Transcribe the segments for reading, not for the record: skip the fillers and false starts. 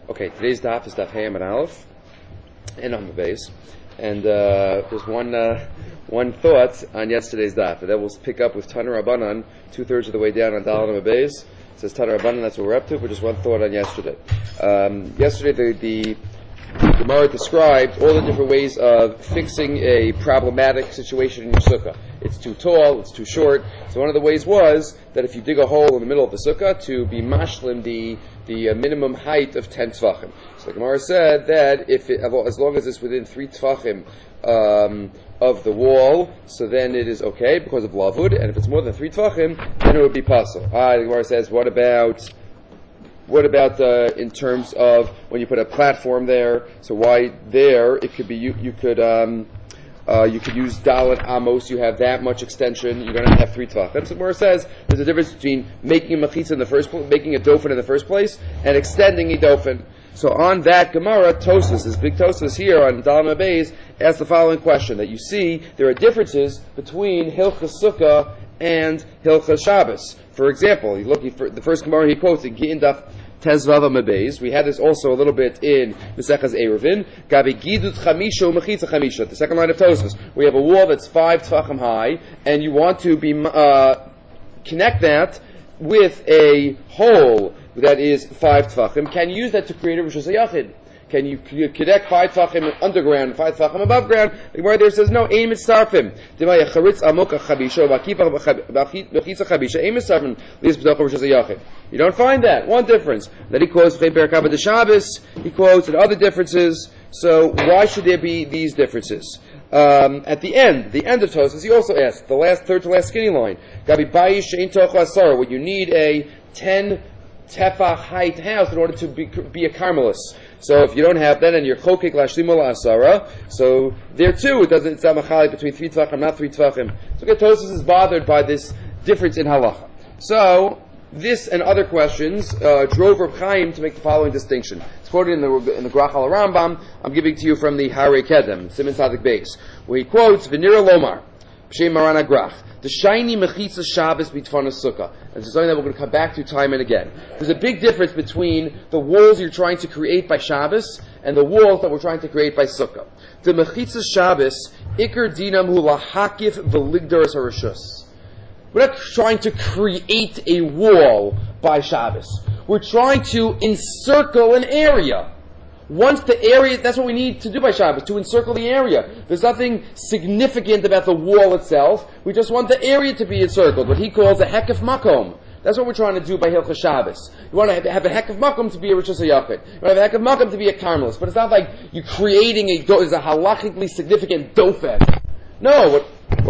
Okay, today's daf is daf Hey Amud Aleph and Amud Beis, and there's one thought on yesterday's daf, and then we'll pick up with Tana Rabbanan 2/3 of the way down on Dal Amud Beis. It says Tana Rabbanan, that's what we're up to, but just one thought on yesterday. Yesterday the Gemara described all the different ways of fixing a problematic situation in your sukkah. It's too tall, it's too short. So one of the ways was that if you dig a hole in the middle of the sukkah, to be mashlim the minimum height of 10 tfachim. So the Gemara said that as long as it's within 3 tfachim of the wall, so then it is okay because of lavud, and if it's more than 3 tfachim, then it would be pasul. The Gemara says, what about in terms of when you put a platform there? So why there? It could be you could use Dalet Amos. You have that much extension. You're going to have 3 tefachim. So Gemara says there's a difference between making a mechitza in the first place, making a dofen in the first place, and extending a dofen. So on that Gemara, Tosfos, this big Tosfos here on Dal Amud Beis, asks the following question: that you see there are differences between Hilchas Sukkah and Hilchas Shabbos. For example, he's looking for the first Gemara he quotes in Gittin Daf Tezvav Amud Beis. We had this also a little bit in Mesechas Eruvin. Gabi Gidut Chamisha Umechitza Chamisha. The second line of Tosfos. We have a wall that's 5 tefachim high, and you want to connect that with a hole that is 5 tefachim. Can you use that to create a Rosh Hashanah? Can you connect 5 tefachim underground, 5 tefachim above ground? The Gemara there says no. Aim mitzarfim. Dimaya charitz amoka chabisha v'akipa b'chitza chabisha. Aim mitzarfim lias b'dachar Rosh Hashanah. You don't find that. One difference. Then he quotes V'chein Perek Haba de Shabbos. He quotes and other differences. So why should there be these differences? At the end of Tosfos, he also asks the third to last skinny line. Gabi bayish she'ein tocha asara. When you need a 10 tefach height house in order to be a Carmelis. So if you don't have that and you're chokek lashlimu la'asara, so there too it's not machalik between 3 tefachim, not 3 tefachim. So Tosfos is bothered by this difference in halacha. So this and other questions drove Reb Chaim to make the following distinction. It's quoted in the Grach al Rambam. I'm giving to you from the Harei Kedem, Siman Tzadik Beis, where he quotes V'nira Lomar B'Shem Maran Agrach, the shiny mechitza Shabbos b'tfanas sukkah. And this is something that we're going to come back to time and again. There's a big difference between the walls you're trying to create by Shabbos and the walls that we're trying to create by sukkah. The mechitza Shabbos ikar dinam hu lahakif v'ligdaras harishus. We're not trying to create a wall by Shabbos. We're trying to encircle an area. Once the area, that's what we need to do by Shabbos, to encircle the area. There's nothing significant about the wall itself. We just want the area to be encircled, what he calls a hekef makom. That's what we're trying to do by Hilchas Shabbos. You want to have a hekef makom to be a Rosh Hashanah. You want to have a hekef makom to be a Carmelis. But it's not like you're creating a halachically significant dofen. No,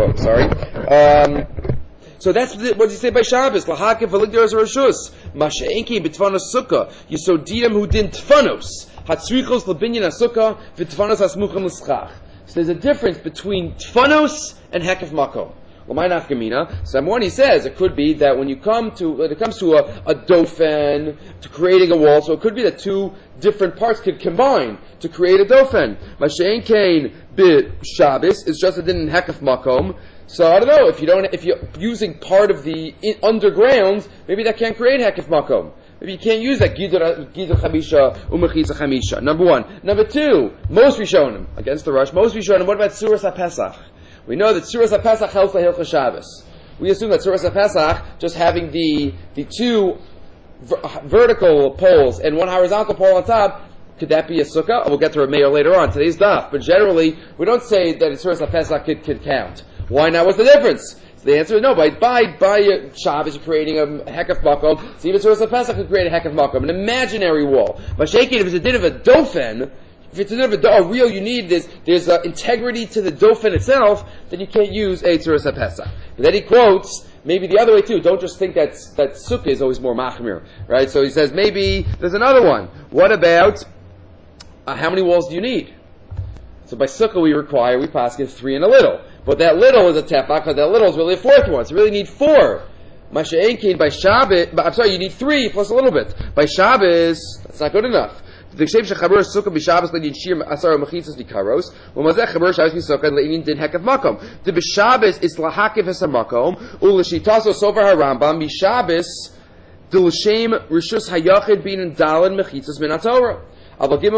so that's what does he say by Shabbos? Lahakev v'ligdaras rashus masha'enki b'tfanos sukkah yisodiyam hu din tfanos hatzrichos lebinyan hasukah v'tfanos hasmuchim l'schach. So there's a difference between tfanos and hekef makom. L'may nafkamina. So one he says it could be that when it comes to a dofen, to creating a wall, so it could be that 2 different parts could combine to create a dofen. Masha'enkein b'Shabbos is just a din in hekef makom. So I don't know, if you're using part of the underground, maybe that can't create hekef makom. Maybe you can't use that gidur chamisha umechitza chamisha. Number 1. Number 2, most Rishonim against the rush. Most Rishonim. What about Suras HaPesach? We know that Suras HaPesach helps for Hilchas Shabbos. We assume that Suras HaPesach, just having the 2 vertical poles and 1 horizontal pole on top, could that be a sukkah? We'll get to Reb Meir later on today's daf. But generally, we don't say that Suras HaPesach could count. Why not? What's the difference? So the answer is no. By Shabbos, you're creating a hekef makom. So even Suras HaPesach could create a hekef makom, an imaginary wall. Mashakin, if it's a din of a dofen, if it's a din of a real, you need there's integrity to the dofen itself, then you can't use a Suras HaPesach. But then he quotes maybe the other way too. Don't just think that sukkah is always more machmir, right? So he says maybe there's another one. What about how many walls do you need? So by sukkah we pass 3 and a little. But that little is a tefach, because that little is really a 4th one. So you really need 4. Masha'enkin by Shabbos, you need 3 plus a little bit. By Shabbos, that's not good enough. The Kshev shechaber sukkah b'Shabbos le'nin shir asar mechitzas nikaros, u'mazeh chaber Shabbos b'sukkah le'nin din hekef makom. The b'Shabbos is lahakev hesamakom, u'l'shitaso sovar harambam b'Shabbos L'shem rishus hayachid bin dalin mechitzas min haTorah. But by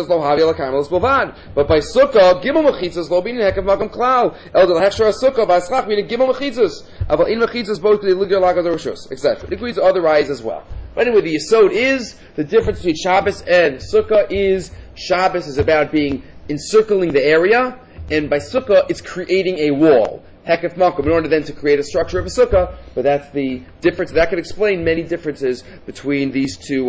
sukkah, gimel mechitzas lo bin hekav magam klal. El del hechshar sukkah v'aschach bin gimel mechitzas. Aval in mechitzas both the ligger lagad rishus, etc. It agrees with other eyes as well. But anyway, the yesod is the difference between Shabbos and sukkah is Shabbos is about being encircling the area, and by sukkah it's creating a wall. Hekef makom, in order then to create a structure of a sukkah, but that's the difference. That could explain many differences between these two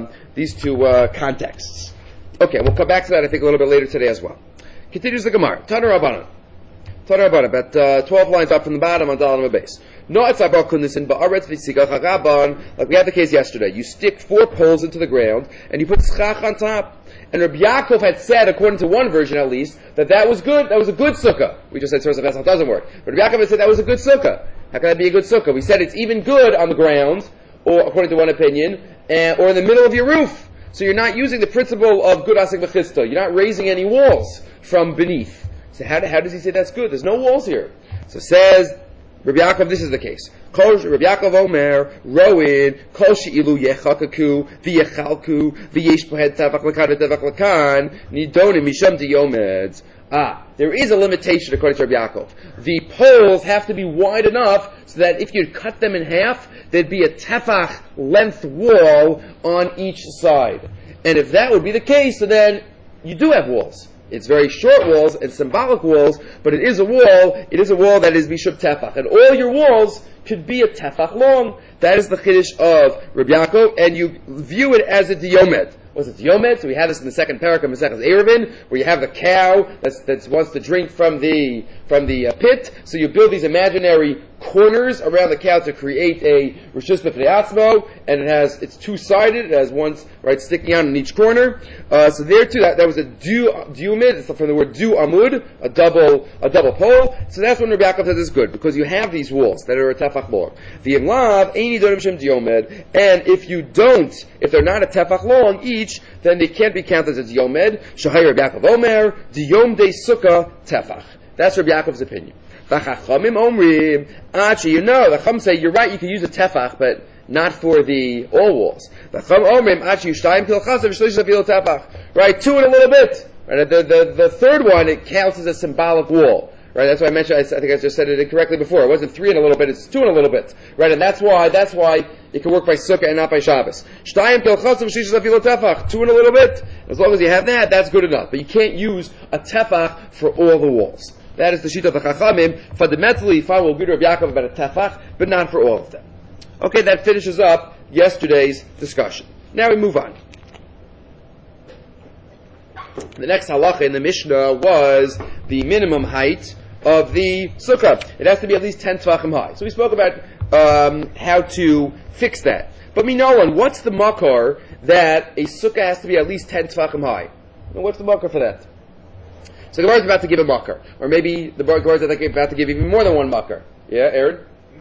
contexts. Okay, we'll come back to that I think a little bit later today as well. Continues the Gemara. Tana Rabbanan, about 12 lines up from the bottom on Dalam base. No, it's about kundisin ba'aretz v'tzigach haraban, like we had the case yesterday. You stick 4 poles into the ground and you put schach on top. And Rabbi Yaakov had said, according to one version at least, that was good. That was a good sukkah. We just said source of Esau doesn't work. But Rabbi Yaakov had said that was a good sukkah. How can that be a good sukkah? We said it's even good on the ground, or according to one opinion, or in the middle of your roof. So you're not using the principle of good asik v'chista. You're not raising any walls from beneath. So how does he say that's good? There's no walls here. So says Rabbi Yaakov, this is the case. Rabbi Yaakov Omer, Roin, Kol she'ilu yechakaku, v'yechalku, v'yesh pohed tavach lakan v'tavach lakan, nidonim misham diyomeds. There is a limitation according to Rabbi Yaakov. The poles have to be wide enough so that if you cut them in half, there'd be a tefach length wall on each side. And if that would be the case, so then you do have walls. It's very short walls and symbolic walls, but it is a wall. It is a wall that is bishub tefach, and all your walls could be a tefach long. That is the chiddush of Rabbi Yaakov, and you view it as a diyomed. What's a diyomed? So we have this in the second parak of Maseches Eruvin, where you have the cow that wants to drink from the pit. So you build these imaginary corners around the cow to create a rishus b'fnei atzmo, and it's two-sided. It has one sticking out in each corner. So there too, that was a diumid. It's from the word du amud, a double pole. So that's when Rabbi Yaakov says it's good, because you have these walls that are a tefach long. The imlav eini dorim shem diyomed, and if they're not a tefach long each, then they can't be counted as diyomed. Shahai Rabbi Yaakov Omer diyom de sukkah tefach. That's Rabbi Yaakov's opinion. The Chacham say, you're right, you can use a tefach, but not for the all walls. The Chacham omrim, right, 2 and a little bit. Right, the third one, it counts as a symbolic wall. Right, that's why I mentioned, I think I just said it incorrectly before. It wasn't 3 and a little bit, it's 2 and a little bit. Right, and that's why it can work by Sukkah and not by Shabbos. 2 and a little bit. As long as you have that, that's good enough. But you can't use a tefach for all the walls. That is the sheet of the Chachamim. Fundamentally, fine, we'll agree to Rabbi Yaakov about a tefach, but not for all of them. Okay, that finishes up yesterday's discussion. Now we move on. The next halacha in the Mishnah was the minimum height of the sukkah. It has to be at least 10 tvachim high. So we spoke about how to fix that. But Minolan, what's the makar that a sukkah has to be at least 10 tvachim high? And what's the makar for that? So the Gemara is about to give a makar, or maybe the Gemara is about to give even more than one makar. Yeah, Aaron?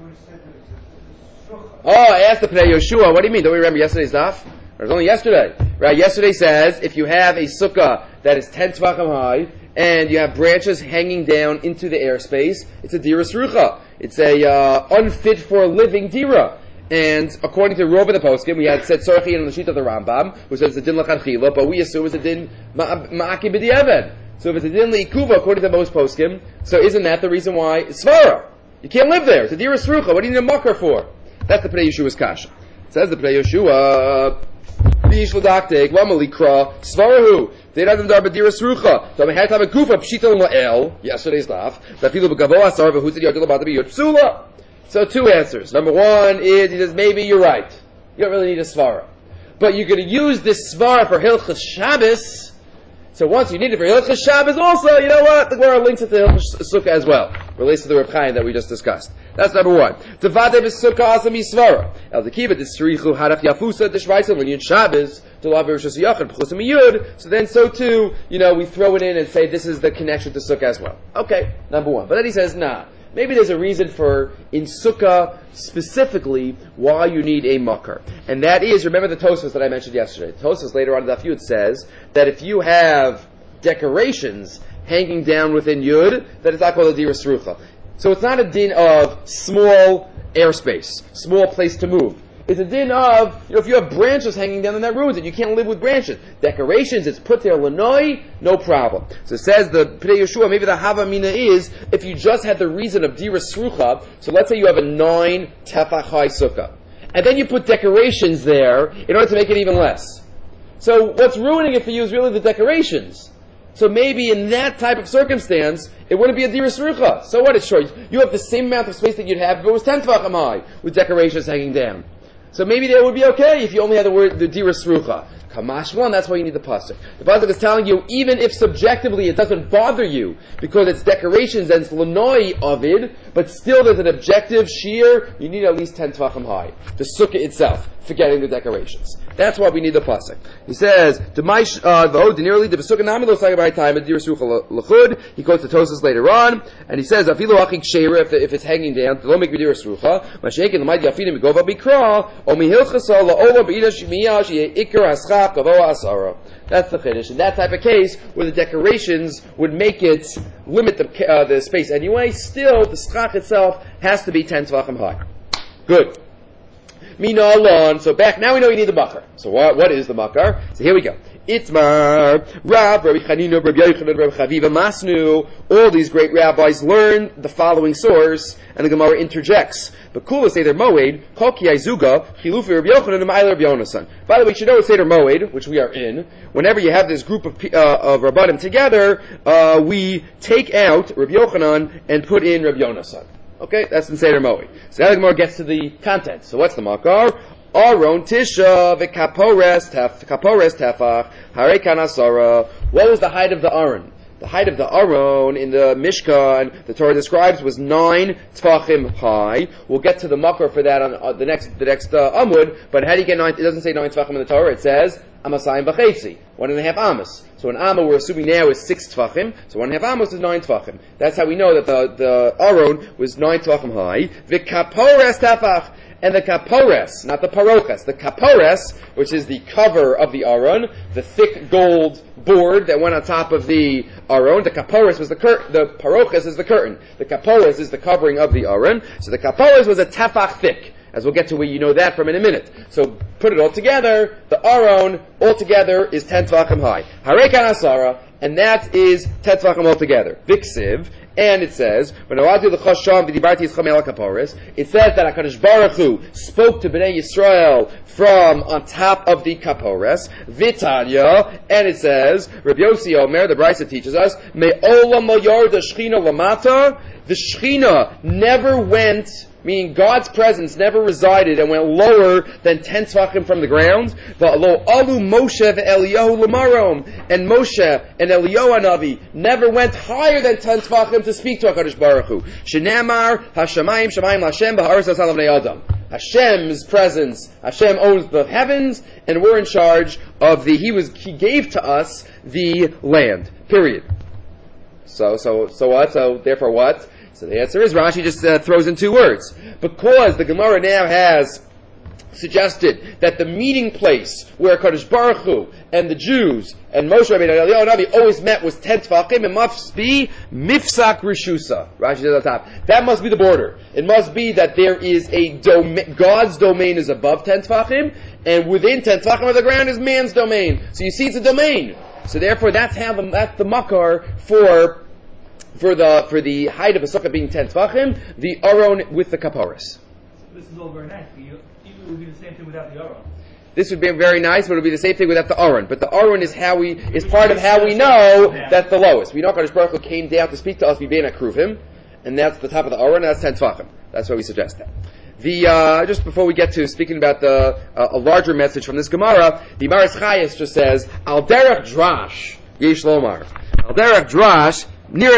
I asked the Pnei Yoshua, what do you mean? Don't we remember yesterday's daf? It was only yesterday. Right, yesterday says, if you have a sukkah that is 10 tvachim high, and you have branches hanging down into the airspace, it's a diras rucha. It's a unfit for living dira. And according to Rov and the Poskim, we had said Sorchi on the sheet of the Rambam, who says it's a din l'chadchila, but we assume it's a din ma'aki b'di'evet. So if it's a din l'ikuva, according to most Poskim, so isn't that the reason why it's svara? You can't live there. It's a diras rucha. What do you need a makar for? That's the Pnei Yeshua's kasha. It says the Pnei Yeshua, Bish l'daktek, l'malikra, svarahu. Deiradim dar b'diras rucha. So I had to have a gufa pshita l'ma'el, yesterday's daf, d'afilu b'gavo asar v'hutzid yardil b'ada b'yot psula. So 2 answers. Number 1 is, he says, maybe you're right. You don't really need a svara. But you're going to use this svara for Hilchas Shabbos. So once you need it for Hilchas Shabbos also, you know what? The Gemara links it to Hilchas Sukkah as well. Relates to the Reb Chaim that we just discussed. That's number 1. Tevade b'sukkah asam yisvara. El dekiva disrichu harach yafusa dishvaisa l'nyan Shabbos to la v'rishas yachad p'chusim yud. So then so too, we throw it in and say this is the connection to Sukkah as well. Okay, number 1. But then he says, nah. Maybe there's a reason for, in Sukkah specifically, why you need a makar. And that is, remember the Tosfos that I mentioned yesterday. The Tosfos later on in Daf Yud says that if you have decorations hanging down within Yud, that it's not called a diras rucha. So it's not a din of small airspace, small place to move. It's a din of, if you have branches hanging down, then that ruins it. You can't live with branches. Decorations, it's put there lanoi, no problem. So it says the Pnei Yeshua, maybe the Havamina is, if you just had the reason of Dira Srucha, so let's say you have a 9 tefach high sukkah, and then you put decorations there in order to make it even less. So what's ruining it for you is really the decorations. So maybe in that type of circumstance, it wouldn't be a Dira Srucha. So what? It's short. You have the same amount of space that you'd have if it was 10 Tvachim high, with decorations hanging down. So maybe that would be okay if you only had the Dira Srucha. Kamashwan, that's why you need the pasuk. The pasuk is telling you, even if subjectively it doesn't bother you, because it's decorations and it's lanoi avid, but still there's an objective shear, you need at least 10 Tvachim high. The sukkah itself, forgetting the decorations. That's why we need the pasuk. He says, he quotes the Tosas later on, and he says, if it's hanging down, don't make me that's the finish. In that type of case, where the decorations would make it limit the space anyway, still the schach itself has to be 10 Tvachim high. Good. Mina alon. So back, now we know you need the makar. So what is the makar? So here we go. Itmar, Rab, Rabbi Chanina, Rabbi Yochanan, Rabbi Chaviva, Masnu, all these great rabbis learn the following source, and the Gemara interjects. But Kula Seder Moed, Koki Aizuga, Chilufi Rabbi Yochanan, and Ma'ila Rabbi Yonasan. By the way, you should know it's Seder Moed, which we are in. Whenever you have this group of Rabbanim together, we take out Rabbi Yochanan and put in Rabbi Yonasan. Okay, that's in Seder Moed. So now the Gemara gets to the content. So what's the makar? Aron Tisha v'kapores tefach harei kanasara. What was the height of the Aron? The height of the Aron in the Mishkan, the Torah describes, was 9 tefachim high. We'll get to the makar for that on the next Amud. But how do you get 9? It doesn't say 9 tefachim in the Torah. It says amasayim b'chetzi, 1.5 amos. So an amma we're assuming now is 6 tefachim. So 1.5 amos is 9 tefachim. That's how we know that the Aron was 9 tefachim high. V'kapores tefach. And the kapores, not the paroches, the kapores, which is the cover of the Aron, the thick gold board that went on top of the Aron. The kapores was the curtain. The paroches is the curtain. The kapores is the covering of the Aron. So the kapores was a tefach thick, as we'll get to where you know that from in a minute. So put it all together, the Aron altogether is 10 tefachim high. Harei kanasara, and that is 10 tefachim altogether. Viksiv. And it says, it says that HaKadosh Baruch Hu spoke to Bnei Yisrael from on top of the kapores, Vitanya, and it says, Rabbi Yossi Omer, the Brisa teaches us, Me'olam mayar the Shechina lamata, the Shechina never went, meaning God's presence never resided and went lower than 10 tefachim from the ground. V'alo alu Moshe ve'Eliyahu lamarom, and Moshe and Eliyahu Hanavi never went higher than 10 tefachim to speak to HaKadosh Baruch Hu. Shenamar hashamayim shamayim Hashem b'haaretz asal b'nei adam. Hashem's presence, Hashem owns the heavens, and we're in charge of He gave to us the land. Period. So what? So therefore what? So the answer is Rashi just throws in 2 words. Because the Gemara now has suggested that the meeting place where Kadosh Baruch Hu and the Jews and Moshe Rabbeinu and Eliyahu Navi always met was 10 tefachim, it must be Mifsak Rishusa. Rashi says on top. That must be the border. It must be that there is a God's domain is above 10 tefachim, and within 10 tefachim of the ground is man's domain. So you see it's a domain. So therefore that's the makar for the height of a sukkah being 10 tefachim, the Aron with the kaparis. This is all very nice, but it would be the same thing without the Aron. This would be very nice, but it would be the same thing without the Aron. But the Aron is part of how we know that's the lowest. We know Kadosh Baruch Hu came down to speak to us, V'bein Akruvim, and that's the top of the Aron, and that's 10 tefachim. That's why we suggest that. Just before we get to speaking about a larger message from this Gemara, the Maris Chayes just says, Al derech drash, yesh lomar. Al derech drash,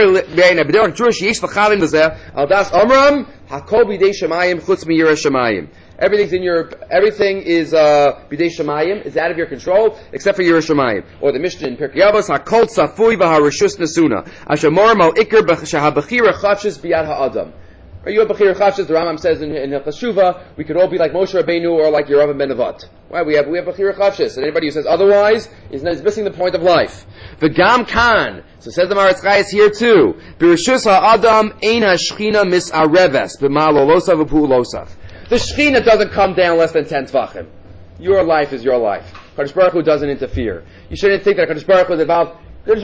everything is bidei shemayim, is out of your control, except for Yiras Shamayim. Or the Mishnah in Pirkei Avos, hakol tzafui v'harishus nesuna, ashamor mal ikr b'shahabachira chafshis biyad ha'adam. Are you a Bechir Chavshis? The Rambam says in Hilchos Shuvah, we could all be like Moshe Rabbeinu or like Yeravam ben Nevat. Why? We have Bechir Chavshis. And anybody who says otherwise is missing the point of life. The Gam Khan. So says the Maritz Chayes here too. B'rishus ha'adam ein ha'shchina mis'areves b'ma'al olosav v'pu'ulosav. the Shekhinah doesn't come down less than 10 Tvachim. Your life is your life. Kadosh Baruch Hu doesn't interfere. You shouldn't think that Kadosh Baruch Hu is involved.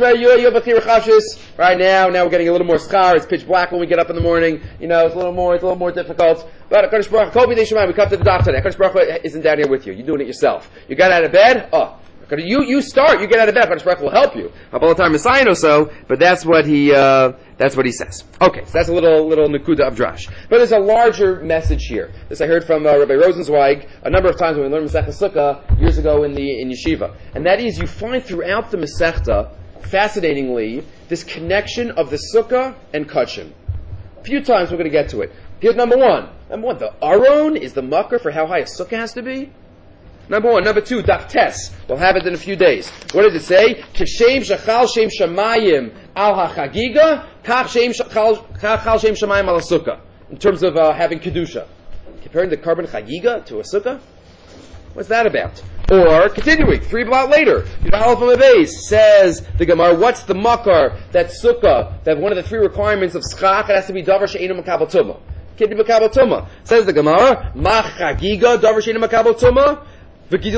Right now we're getting a little more schar. It's pitch black when we get up in the morning. It's a little more difficult. But Kadosh Baruch Hu, we come to the daf today. Kadosh Baruch Hu isn't down here with you. You're doing it yourself. You got out of bed. You start. You get out of bed. Kadosh Baruch Hu will help you. All the time, Messiah or so. But that's what he says. Okay, so that's a little nekuda of drash. But there's a larger message here. This I heard from Rabbi Rosenzweig a number of times when we learned Masechta Sukkah years ago in yeshiva, and that is you find throughout the Masechta, fascinatingly, this connection of the Sukkah and Kachim. A few times we're going to get to it. Here's number one. The Aron is the mucker for how high a Sukkah has to be. Number one. Number two, Daf Tes. We'll have it in a few days. What does it say? Kishem shachal shem shamayim al hachagiga, kach shachal shem shamayim al sukkah. In terms of having kedusha, comparing the carbon chagiga to a sukkah. What's that about? Or continuing 3 blot later, Yudal from a base says the Gemara. What's the makar that sukkah? That one of the 3 requirements of schach, it has to be davar she'enu makabel tumah. Can't be makabel tumah. Says the Gemara. Mach chagiga davar she'enu makabel tumah. What are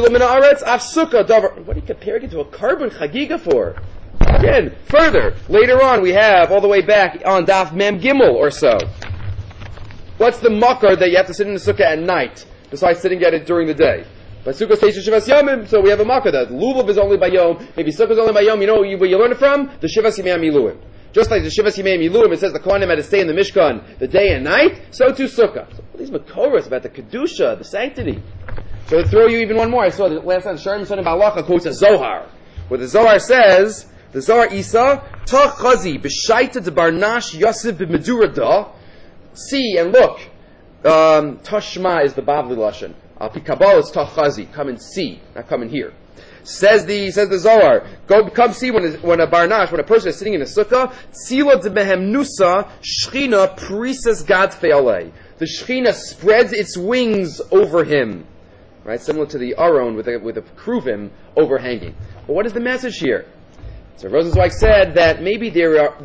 you comparing it to a carbon chagiga for? Again, further, later on we have, all the way back on Daf Mem Gimel or so. What's the makar that you have to sit in the sukkah at night, besides sitting at it during the day? But sukkah stays Shivas Yomim, so we have a makar that lulav is only by Yom, maybe sukkah is only by Yom. You know where you learn it from? The Shivas Yimei Miluim. Just like the Shivas Yimei Miluim, it says the Kohanim had to stay in the Mishkan the day and night, so too sukkah. So all these makoras about the kedusha, the sanctity. So to throw you even one more, I saw the last time Sherman Son of Balacha quotes a Zohar, where the Zohar says, the Zohar Isa, Tach Chazi, B'shaita de Barnash Yosef b'Medura da, see and look. Tashma is the Bavli Lashon. Pi Kabbalah is Tach Chazi, come and see, not come and hear. Says the Zohar, come see when a Barnash, when a person is sitting in a sukkah, Tzila de Behem Nusa, Shechina Prises Gad Fe'alei. The Shechina spreads its wings over him. Right, similar to the Aron with a kruvim overhanging. But what is the message here? So Rosenzweig said that maybe there are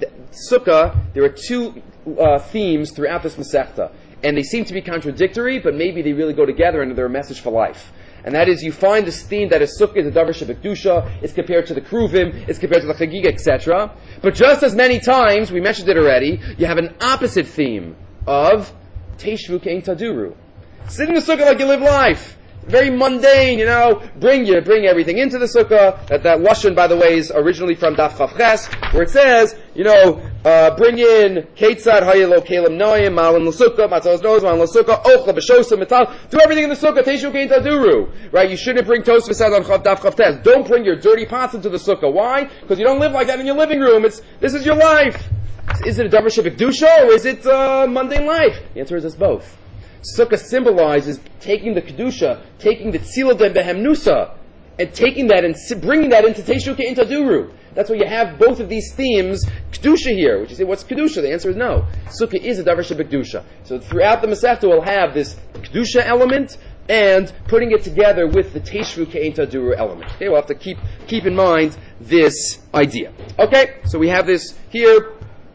2 themes throughout this Masechta, and they seem to be contradictory, but maybe they really go together and they're a message for life. And that is, you find this theme that a sukkah is a davar shebekdusha, it's compared to the kruvim, it's compared to the chagiga, etc. But just as many times, we mentioned it already, you have an opposite theme of teishvu kein taduru. Sit in the sukkah like you live life. Very mundane, bring everything into the sukkah. That lashon, by the way, is originally from Daf Chav Ches, where it says, bring in Ketzad Hayelo Kelim Noyim Malim L'Sukkah Matzos Noz Malim L'Sukkah Ochla B'Shosa Metal. Do everything in the sukkah. Teishu Kein Taduru. Right? You shouldn't bring Tos V'Sad on Daf Chav Ches. Don't bring your dirty pots into the sukkah. Why? Because you don't live like that in your living room. This is your life. Is it a davar shebekdusha or is it mundane life? The answer is it's both. Sukkah symbolizes taking the kedusha, taking the tzila de behem nusa, and taking that and bringing that into teishu kein taduru. That's why you have both of these themes, kedusha here. Which you say, what's kedusha? The answer is no. Sukkah is a davar shebekdusha. So throughout the Masechta, we'll have this kedusha element and putting it together with the teishu kein taduru element. Okay, we'll have to keep in mind this idea. Okay, so we have this here.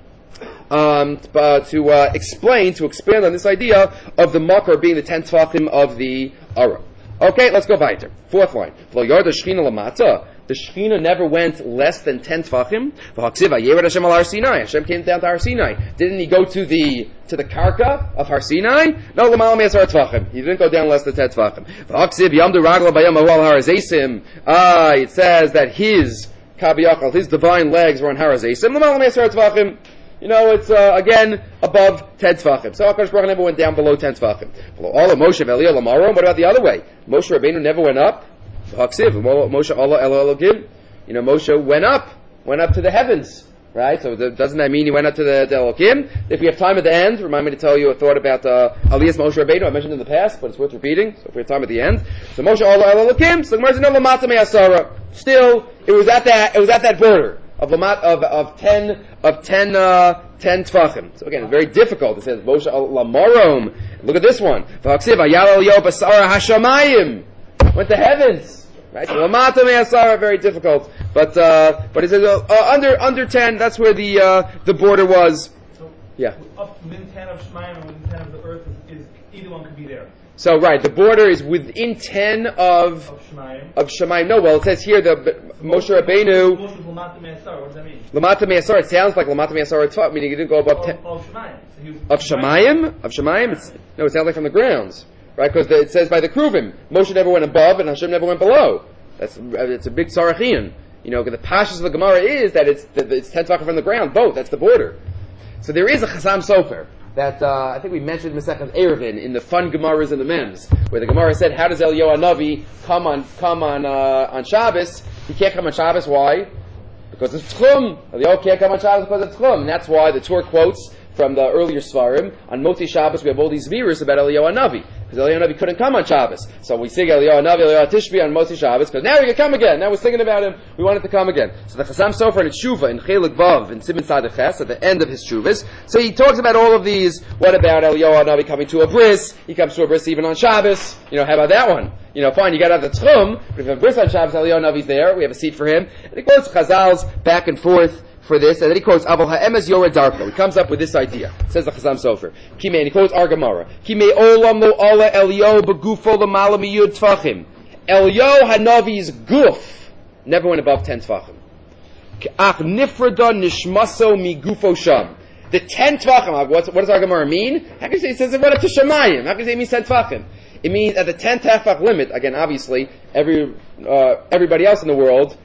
To expand on this idea of the makar being the 10 tvachim of the Aron. Okay, let's go weiter. 4th line. The Shekhinah never went less than 10 tvachim. Hashem came down to Har Sinai. Didn't he go to the karka of Har Sinai? No, he didn't go down less than 10 tvachim. It says that his divine legs were on Har Azeisim. It's again above 10 tvachim. So HaKadosh Baruch Hu never went down below 10 tvachim. What about the other way? Moshe Rabbeinu never went up. Moshe went up to the heavens. Right? So doesn't that mean he went up to the Elokim? If we have time at the end, remind me to tell you a thought about Aliyas Moshe Rabbeinu. I mentioned in the past, but it's worth repeating. So if we have time at the end. So Moshe Elokim, so still, it was at that border of 10 tvachim. So again, it's very difficult. It says Moshe Lamarom. Look at this one. Went to heavens. Right? So Lamata Me'asara, very difficult. But it says under 10. That's where the border was. So yeah. Up within 10 of Shemayim and within 10 of the earth is either one could be there. So, right, the border is within 10 of Shemayim. No, well, it says here Moshe Rabbeinu. Moshe was Lamata Me'asar. What does that mean? Lamata Me'asar. It sounds like Lamata Me'asar Tfach, meaning he didn't go above 10. Of Shemayim. Of Shemayim? Of Shemayim? No, it sounds like from the grounds. Right? Because it says by the Kruvim, Moshe never went above and Hashem never went below. It's a big Sarachian. You know, the pashas of the Gemara is that it's 10 Tvachim from the ground, both. That's the border. So there is a Chasam Sofer that I think we mentioned Masechet Eruvin in the fun Gemaras and the Mems, where the Gemara said, how does Eliyahu Hanavi come on Shabbos? He can't come on Shabbos. Why? Because it's Tchum. Eliyahu can't come on Shabbos because it's Tchum. And that's why the Torah quotes from the earlier Svarim, on Motzi Shabbos we have all these virus about Eliyahu Hanavi, because Eliyahu Hanavi couldn't come on Shabbos. So we sing Eliyahu Hanavi, Eliyahu Tishbi on Motzi Shabbos, because now he can come again. Now we're singing about him. We want it to come again. So the Chasam Sofer in Tshuva, in Chelik Vav, in Siman Tzaddik Ches, at the end of his Tshuvas, so he talks about all of these. What about Eliyahu Hanavi coming to a bris? He comes to a bris even on Shabbos. You know, how about that one? You know, fine, you got to have the Tchum, but if you have a bris on Shabbos, Eliyahu Hanavi's there, we have a seat for him. And he quotes Chazal's back and forth for this, and then he quotes Aval Ha'emes Yored Darko. He comes up with this idea. Says the Chasam Sofer. Kimei, and he quotes our Gemara. Kimei olam lo ala Eliyahu begufo l'mala miyud tfachim. Eliyahu Hanavi's guf never went above 10 tfachim. Ach nifrada nishmaso migufo sham. The 10 tfachim. What does our Gemara mean? How can you say it says it went up to Shemayim? How can you say it means 10 tfachim? It means at the 10 tefach limit. Again, obviously, everybody else in the world.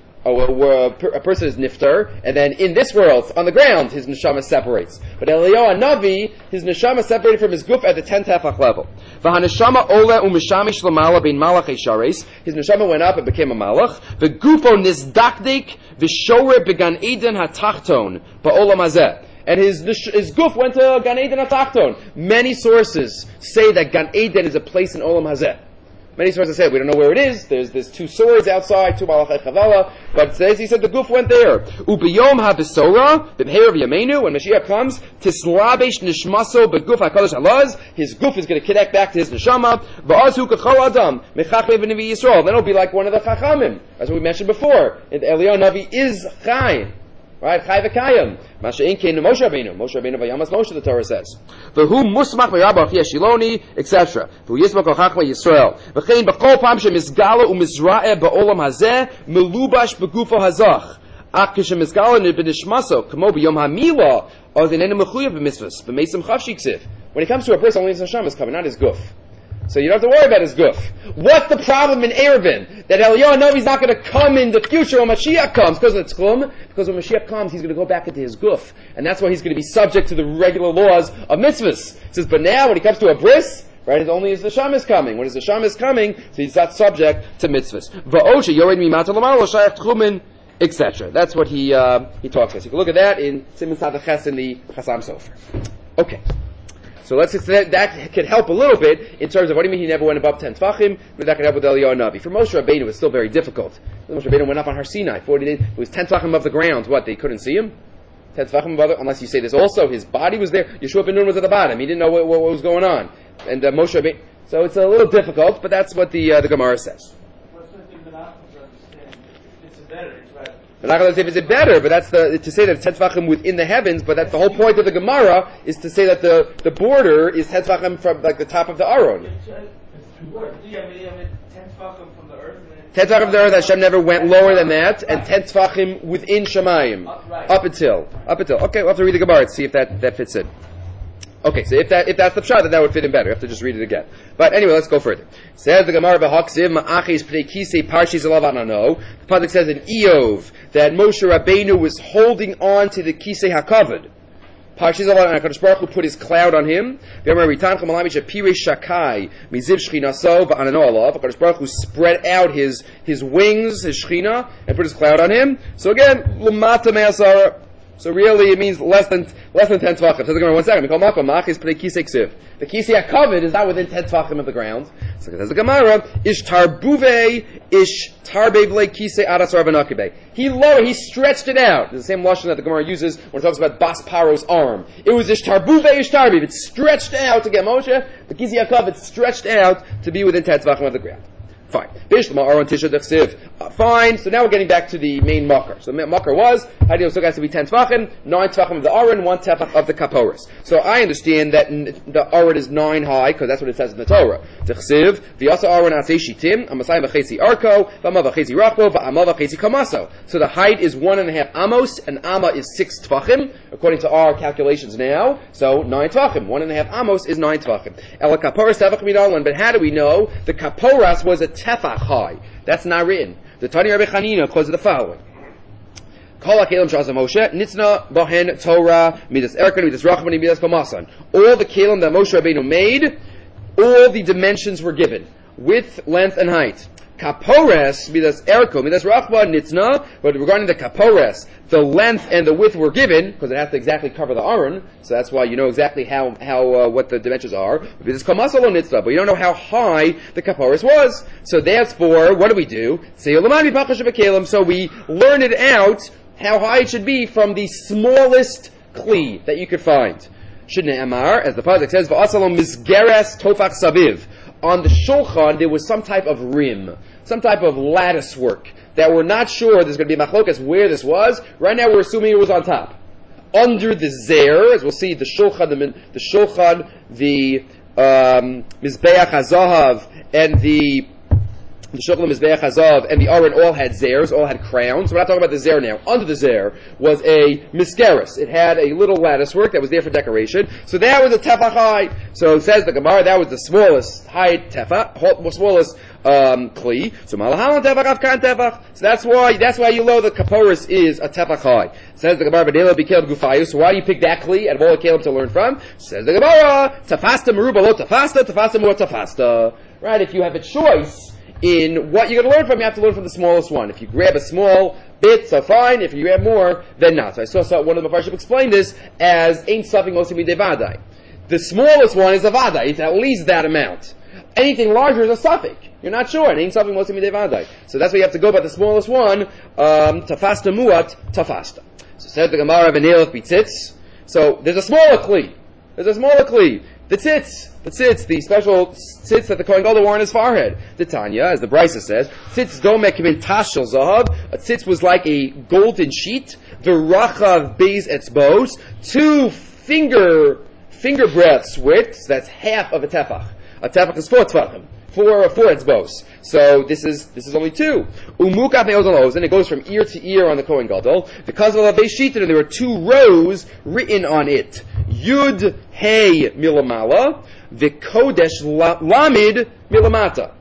A person is niftar, and then in this world, on the ground, his neshama separates. But Eliyahu Hanavi, his neshama separated from his guf at the 10 tefach level. V'haneshama ola umishamish l'mala bein malach eshares. His neshama went up and became a malach. V'gufo nizdakdik v'shore began eden hatachton ba'olam hazeh. And his guf went to Gan Eden hatachton. Many sources say that Gan Eden is a place in Olam hazeh. Many sources say we don't know where it is. There's 2 swords outside, 2 malachai chavala. But he said the guf went there. Ubiyom habesora b'mheir v'yameinu. When Mashiach comes, tislabesh nishmaso beguf hakadosh halaz. His guf is going to connect back to his neshama. Va'azu kachol adam mechachmei v'nevi Yisrael. Then it'll be like one of the chachamim, as we mentioned before. Eliyahu Hanavi is chai. Right, Chai v'kayim. Masha'in kein Moshe Rabbeinu. Moshe Rabbeinu v'yamas Moshe, the Torah says. V'hu musmach v'yabba achia shiloni, etc. V'hu yismach ochachma Yisrael. V'chein b'chol pam shemizgala u'mizra'eh ba'olam hazeh, melubash b'gufo hazach. Ach k'shemizgala b'nishmaso, k'mo b'yom ha'mila, oz inenu mechuyev b'mitzvahs, b'meisim chavshi ksiv. When he comes to a person, only his neshama is coming, not his guf. So you don't have to worry about his guf. What's the problem in Eruvin? That Eliyahu Hanavi is not going to come in the future when Mashiach comes. Because of the Tchum. Because when Mashiach comes, he's going to go back into his guf. And that's why he's going to be subject to the regular laws of mitzvahs. It says, but now when he comes to a bris, right, it's only his neshama is coming. When his neshama is coming, so he's not subject to mitzvahs. Va'oshe yored mimata l'malo shayach tchumin, etc. That's what he talks about. So you can look at that in Siman Tzaddik Ches in the Chasam Sofer. Okay. So let's just, that could help a little bit in terms of what do you mean he never went above 10 tfachim, but that could help with Eliyahu Hanavi. For Moshe Rabbeinu, it was still very difficult. Moshe Rabbeinu went up on Har Sinai, 40 days. It was 10 tfachim above the ground. What, they couldn't see him? 10 tfachim above, unless you say this also, his body was there. Yeshua ben Nun was at the bottom. He didn't know what was going on. And Moshe Rabbeinu, so it's a little difficult, but that's what the Gemara says. What's the thing that I don't understand? It's better, it's right. I'm not going to say if it's better, but that's to say that it's 10 tefachim within the heavens, but that's the whole point of the Gemara, is to say that the border is 10 tefachim from like the top of the Aron. It's 2 words. You have 10 tefachim from the earth. 10 tefachim from the earth, Hashem never went lower than that, and 10 tefachim within Shemayim. Up until. Okay, we'll have to read the Gemara to see if that fits in. Okay, so if that's the pshat, then that would fit in better. You have to just read it again. But anyway, let's go further. Says the Gemara b'Haksiv ma'achis pnei kisei parshis alav anano. The pasuk says in Eov that Moshe Rabbeinu was holding on to the kisei hakavod. Parshis alav anano. Hakadosh Baruch Hu put his cloud on him. Hakadosh Baruch Hu spread out his wings, his shechina, and put his cloud on him. So again, l'mata me'asara. So really, it means less than 10 tvachim. So the Gemara, 1 second. The kisei hakavod is not within 10 tvachim of the ground. So says the Gemara, ish tarbuve, ish tarbevle kisei adas rabanakibe. He stretched it out. It's the same lashon that the Gemara uses when it talks about Bas Paro's arm. It was ish tarbuve, ish tarbev. It stretched out to get Moshe. The kisei hakavod stretched out to be within 10 tvachim of the ground. Fine. Fine. So now we're getting back to the main makar. So the makar was, how do you know, has to be 10 tvachim, 9 tvachim of the aron, 1 tefach of the kaporis. So I understand that the aron is 9 high, because that's what it says in the Torah. T'chsiv, v'yasa aron asay shitim, amasayim v'chesi arko, v'ama v'chesi rachbo, v'ama v'chesi kamaso. So the height is 1.5 amos, and amma is 6 tvachim, according to our calculations now. So 9 tvachim. 1.5 amos is 9 tvachim. Ela kaporas tefach midalan. But how do we know the kaporas was a tefach high? That's not written. The Tani Rabbi Chanina calls it the following. Kol HaKelim Sh'asa Moshe, Nitzna Bohen Torah, Midas Erkan, Midas Rachman, Midas Kamasan. All the Kelim that Moshe Rabbeinu made, all the dimensions were given. Width, length, and height. Kapores, Midas Erko, Midas Rachman, Nitzna, but regarding the Kapores, the length and the width were given, because it has to exactly cover the Aron, so that's why you know exactly how what the dimensions are. Midas Kamasalo Nitzna, but you don't know how high the Kapores was. So therefore, what do we do? So we learn it out, how high it should be from the smallest kli that you could find. Shidne Amar, as the pasuk says, V'asalom misgeres tofach saviv. On the shulchan, there was some type of rim, some type of lattice work that we're not sure there's going to be machlokas where this was. Right now, we're assuming it was on top, under the zer, as we'll see, the shulchan, the mizbeach hazahav, and the Shulchan, Mizbeach Hazav, and the Aron all had zers, all had crowns. We're not talking about the zer now. Under the zer was a miskeres. It had a little lattice work that was there for decoration. So that was a tefach high. So it says the Gemara, that was the smallest height tefach, smallest kli. So malahalan tefach afkan tefach. So that's why you know the kaporis is a tefach high. Says the Gemara, V'nela b'kelem gufayu. So why do you pick that kli out of all the kelim to learn from? Says the Gemara, tafasta meruba lo tafasta, tafasta muat tafasta. Right? If you have a choice in what you're going to learn from, you have to learn from the smallest one. If you grab a small bit, so fine. If you grab more, then not. So I saw one of the Mepharshim explain this as ain't something most midei vadai. The smallest one is a vadai. It's at least that amount. Anything larger is a suffix. You're not sure. It ain't something most midei vadai. So that's why you have to go by the smallest one. Tafasta muat tafasta. So said the Gemara v'neilach b'tzitz. So there's a smaller kli. The tzitz, the special tzitz that the Kohen Gadol wore on his forehead. The Tanya, as the Brisa says, tzitz domek min tashel zahav. A tzitz was like a golden sheet. V'rachav beis etzbos. 2 finger breadths width. That's half of a tefach. A tefach is 4 tvachim. 4 etzbos. So this is only 2. Umukaf me'oz and it goes from ear to ear on the Kohen Gadol. Because of the sheet, and there were 2 rows written on it. Yud Hey Milamala, V'Kodesh Lamid Milamata.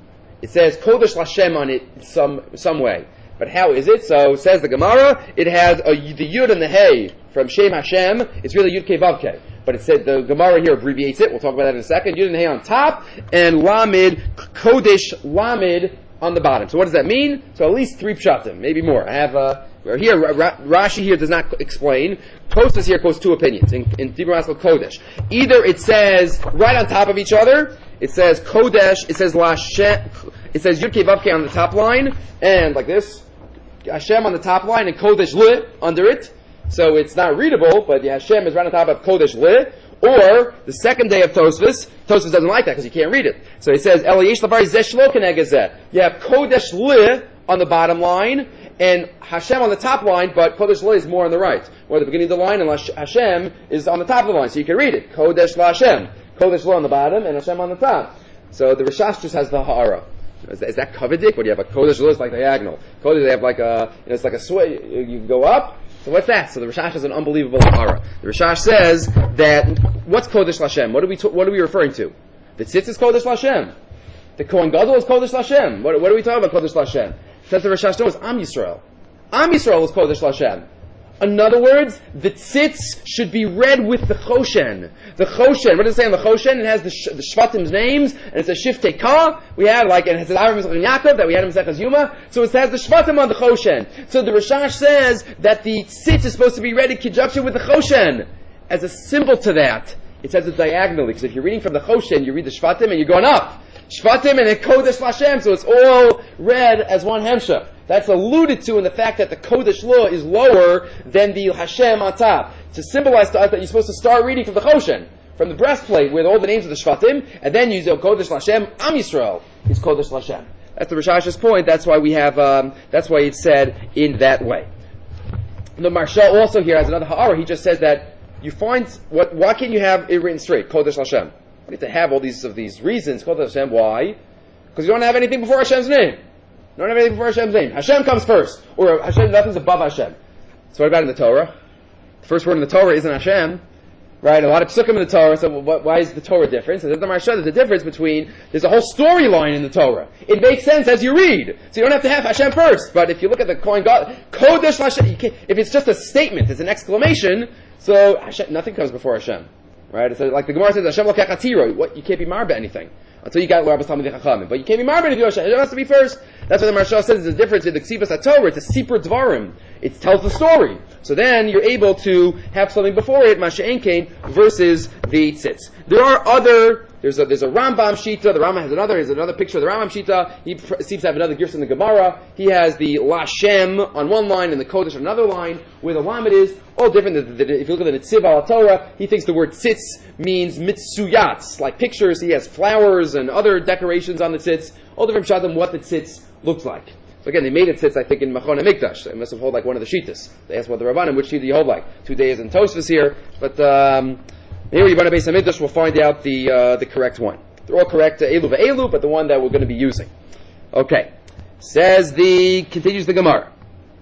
It says Kodesh Lashem on it some way. But how is it? So says the Gemara, it has the Yud and the Hey from Shem Hashem. It's really Yud Kei Vav Kei. But it said the Gemara here abbreviates it. We'll talk about that in a second. Yud and Hey on top, and Lamid, Kodesh Lamid on the bottom. So what does that mean? So at least 3 pshatim, maybe more. I have here Rashi here does not explain. Tosfos here quotes 2 opinions in Dibur Masel Kodesh. Either it says right on top of each other. It says Kodesh. It says Lashem. It says Yud Kei Vav Kei on the top line, and like this, Hashem on the top line, and Kodesh Le under it. So it's not readable, but the Hashem is right on top of Kodesh Le. Or the second day of Tosfos doesn't like that because you can't read it. So he says El Yesh Lavar Zeh Shlo Kenegezeh. You have Kodesh Le on the bottom line, and Hashem on the top line, but Kodesh Le is more on the right, or at the beginning of the line, and Hashem is on the top of the line, so you can read it. Kodesh La Hashem. Kodesh Le on the bottom, and Hashem on the top. So the Rishash just has the Ha'ara. Is that Kavadik? Or do you have a Kodesh Le? It's like diagonal. Kodesh, they have like it's like a sway. You go up. So what's that? So the Rishash has an unbelievable Ha'ara. The Rishash says that, what's Kodesh Lashem? What are we referring to? The tzitz is Kodesh Lashem. The Kohen Gadol is Kodesh Lashem. What are we talking about Kodesh Lashem? Says the Rishash, no, it's Am Yisrael. Am Yisrael is Kodesh Lashem. In other words, the tzitz should be read with the Choshen. The Choshen, what does it say on the Choshen? It has the Shvatim's names, and it's a Shiftei Ka. We have, and it says Aram Yisrael Yaakov, that we had in Mesechus Yuma. So it has the Shvatim on the Choshen. So the Rishash says that the tzitz is supposed to be read in conjunction with the Choshen. As a symbol to that, it says it diagonally, because if you're reading from the Choshen, you read the Shvatim, and you're going up. Shvatim and then Kodesh Lashem, so it's all read as one Hemshah. That's alluded to in the fact that the Kodesh Law is lower than the Hashem on top, to symbolize to us that you're supposed to start reading from the Choshen, from the breastplate with all the names of the Shvatim, and then you say Kodesh Lashem, Am Yisrael is Kodesh Lashem. That's the Rishash's point. That's why we have. That's why it's said in that way. The Maharsha also here has another ha'ara. He just says that you find why can't you have it written straight? Kodesh Hashem. You need to have all these reasons. Kodesh Hashem. Why? Because you don't have anything before Hashem's name. You don't have anything before Hashem's name. Hashem comes first, or Hashem, nothing's above Hashem. So what about in the Torah? The first word in the Torah isn't Hashem. Right, a lot of psukim in the Torah, so why is the Torah different? So there's the Maharsha, there's a difference between, there's a whole storyline in the Torah. It makes sense as you read. So you don't have to have Hashem first. But if you look at the Kohen God, Kodesh Hashem, if it's just a statement, it's an exclamation, so Hashem, nothing comes before Hashem. Right? So like the Gemara says, Hashem lokech atiro, what, you can't be marba anything. Until you got Rabbis Talmidei Chachamim. But you can't be marba if you Hashem. It has to be first. That's what the Maharsha says, there's a difference in the Ksivas HaTorah, it's a Sipur Dvarim. It tells the story. So then you're able to have something before it, Masha'en Kain, versus the Tzitz. There are other, there's a Rambam Shita, the Rambam has another picture of the Rambam Shita, he seems to have another gift in the Gemara, he has the Lashem on one line and the Kodesh on another line, where the Lamed is, all different. If you look at the Netziv al Torah, he thinks the word Tzitz means Mitsuyats, like pictures, he has flowers and other decorations on the Tzitz, all different Shadim what the Tzitz looks like. So again, they made it tzitz, I think, in Machon HaMikdash. They must have held like one of the Shitas. They asked what the Rabbanim, which Shita you hold like. 2 days in Tosfos here. But here, Yibana Beis HaMikdash, we'll find out the correct one. They're all correct, Elu ve'elu, but the one that we're going to be using. Okay. Continues the Gemara.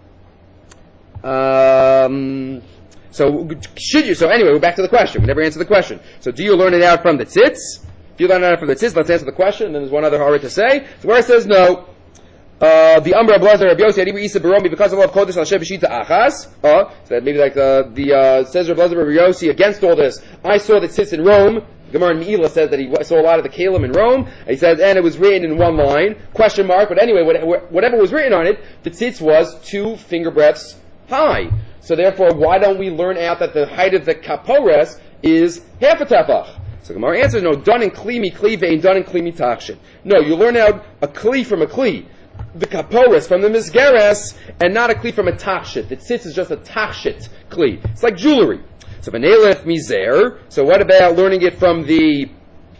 So anyway, we're back to the question. We never answered the question. So do you learn it out from the tzitz? If you learn it out from the tzitz, let's answer the question, and then there's one other hara to say. So where it says no, the Amr Blazer Rabbi Yossi Adibu Isa Baromi because of love Kodesh Hashem B'Shita Achas. So that maybe like says Rabbi Blazer Rabbi Yossi against all this. I saw that tzitz in Rome. Gemara in Meila says that he saw a lot of the Kalim in Rome. And he says, and it was written in one line, question mark. But anyway, whatever was written on it, the tzitz was 2 finger breadths high. So therefore, why don't we learn out that the height of the kapores is half a tefach? So Gemara answers, no, done in kli mi kli ve'in done in kli mi tachshit. No, you learn out a kli from a kli. The kaporis from the misgeres, and not a kli from a tachshit. The tzitz is just a tachshit kli. It's like jewelry. So v'neilef mizer. So what about learning it from the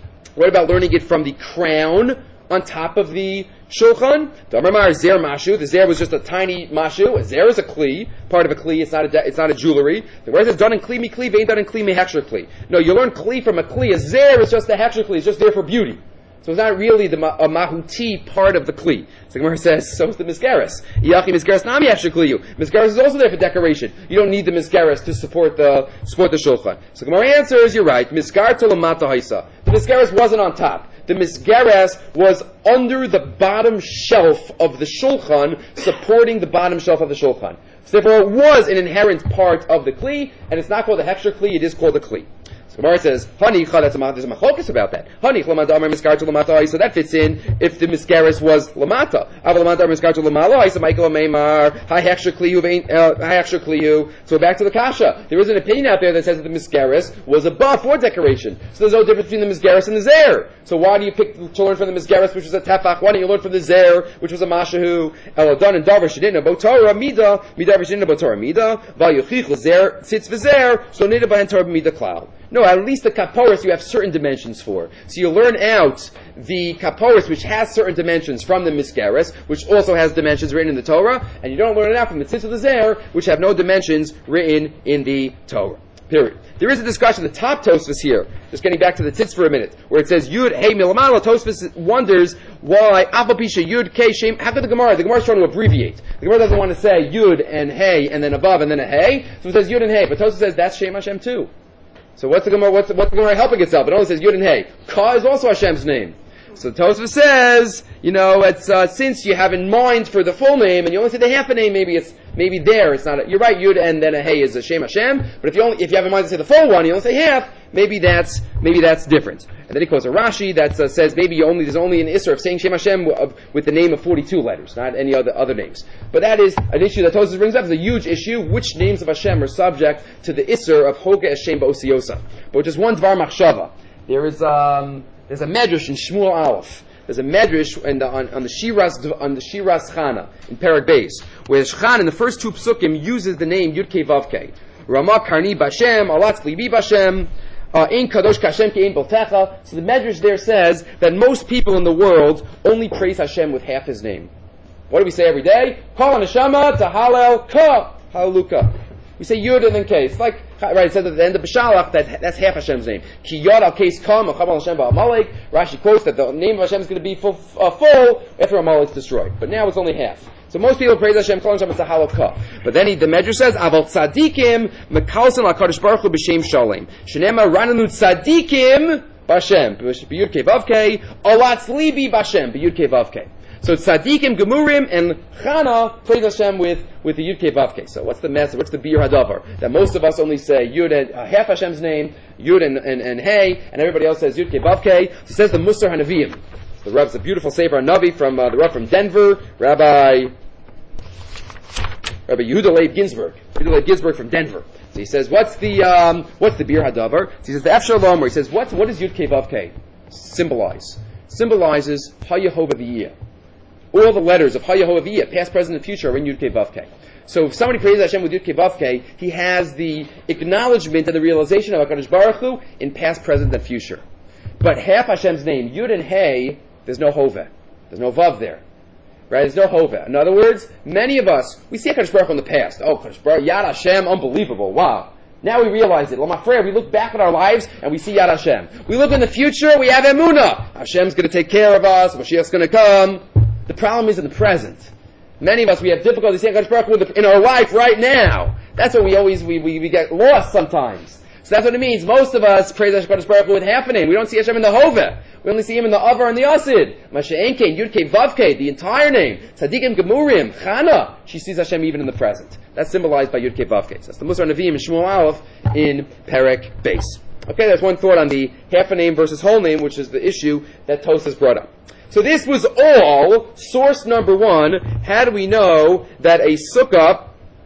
crown on top of the shulchan? Damar zer mashu. The zer was just a tiny mashu. A zer is a kli, part of a kli. It's not a jewelry. The word is done in kli mi kli, ain't done in kli mi hechsher kli. No, you learn kli from a kli. A zer is just a hechsher kli. It's just there for beauty. So it's not really a mahuti part of the kli. So the Gemara says, so is the misgaris. Yachi misgaris nami hechsher kliyu. Misgaris is also there for decoration. You don't need the misgaris to support the shulchan. So the Gemara answers, you're right. Misgar to lamata haisa. The misgaris wasn't on top. The misgeres was under the bottom shelf of the shulchan, supporting the bottom shelf of the shulchan. So therefore it was an inherent part of the kli, and it's not called a hechsher kli, it is called a kli. So Gemara says, Hanicha, there's a machlokas about that. Hanicha lamata amar miskar to lamata, so that fits in if the misgeres was lamata. Aval lamata amar miskar to lamala, so Michael Meimar, hi hechsher kliyu. So we're back to the kasha. There is an opinion out there that says that the misgeres was above for decoration. So there's no difference between the misgeres and the zer. So why do you pick to learn from the misgeres, which was a tefach? Why don't you learn from the zer, which was a mashahu? Eladon and davar shedina botorah mida shedina botorah mida val yuchich zer tzitz v'zer so nida b'hen torah mida klal. No, at least the kaporis you have certain dimensions for. So you learn out the kaporis, which has certain dimensions from the misgeres, which also has dimensions written in the Torah, and you don't learn it out from the tzitz of the zer, which have no dimensions written in the Torah. Period. There is a discussion, the top Tosfos here, just getting back to the tzitz for a minute, where it says Yud Hey Milamala. Tosfos wonders why Abapisha Yud Kei Shem. After the Gemara is trying to abbreviate. The Gemara doesn't want to say Yud and Hey and then above and then a Hey, so it says Yud and Hey. But Tosfos says that's Shem Hashem too. So what's the Gemara helping itself? It only says Yud and Hey. Ka is also Hashem's name. So Tosfos says, it's since you have in mind for the full name and you only say the half a name, maybe there it's not. You're right, Yud and then a Hey is a Shem Hashem. But if you have in mind to say the full one, you only say half. Maybe that's different. And then he quotes a Rashi that says there's only an Isser of saying Shem Hashem with the name of 42 letters, not any other names. But that is an issue that Tosfos brings up. It's a huge issue. Which names of Hashem are subject to the Isser of Hoga Hashem Ba'osiosa? But just one Dvar Machshava. There's a medrash in Shmuel Aleph. There's a medrash on the Shiras Chana in Perek Beis, where Shchan in the first 2 psukim uses the name Yud Kei Vav Kei. Rama Karni Bashem, Alatz Libi Bashem. Ein kadosh kashem ki ein boltecha. So the Medrash there says that most people in the world only praise Hashem with half His name. What do we say every day? Kol neshama tahalel ka haluka. We say Yud and then K. It's like, right, it says at the end of B'Shalach that's half Hashem's name. Ki Yod al Kais Kam, Achabal Hashem Ba'amalek. Rashi quotes that the name of Hashem is going to be full after Amalek's destroyed. But now it's only half. So most people praise Hashem, Kol Hashem, it's a halakha. But then the Medrash says, Aval Tzadikim, Mekalson HaKadosh Baruch Hu B'Shem Shalem. Shenema Rananu Tzadikim B'Shem. B'Yud Kei Vav Kei. Olatz Libi B'Shem. B'Yud Kei Vav Kei. So Tzadikim Gemurim and Chana praise Hashem with the Yud Kei Vav Kei. So what's the message? What's the Bir Hadavar? That most of us only say Yud and half Hashem's name, Yud and Hey, and everybody else says Yud Kei Vav Kei. So it says the Musar HaNaviim. The Reb's a beautiful Sefer HaNavi from the Reb from Denver, Rabbi Yehuda Leib Ginsburg. Yehuda Leib Ginsburg from Denver. So he says, what's the Bir Hadavar? So he says the Efshar Lomer. He says, what does Yud Kei Vav Kei symbolize? Symbolizes HaYehovah V'yiyah. All the letters of HaYehovah V'yiyah, past, present, and future, are in Yud Kei Vav Kei. So if somebody praises Hashem with Yud Kei Vav Kei, he has the acknowledgement and the realization of HaKadosh Baruch Hu in past, present, and future. But half Hashem's name, Yud and Hey, there's no Hoveh. There's no Vav there. Right? There's no Hoveh. In other words, many of us, we see HaKadosh Baruch Hu in the past. Oh, HaKadosh Baruch Hu, Yad Hashem, unbelievable. Wow. Now we realize it. L'mafreya, we look back at our lives and we see Yad Hashem. We look in the future, we have Emunah. Hashem's going to take care of us. Mashiach's going to come. The problem is in the present. Many of us, we have difficulty seeing HaKadosh Baruch Hu in our life right now. That's what we get lost sometimes. So that's what it means. Most of us praise HaKadosh Baruch Hu with happening. We don't see Hashem in the Hoveh. We only see Him in the Avar and the Asid. Masha'enkein, Yud Kei Vav Kei, the entire name. Tzadikim Gemurim, Chana. She sees Hashem even in the present. That's symbolized by Yud Kei Vav Kei. So that's the Musar Nevi'im and Shmuel Aleph in Perek Beis. Okay, there's one thought on the half a name versus whole name, which is the issue that Tosas brought up. So this was all source number one. How do we know that a sukkah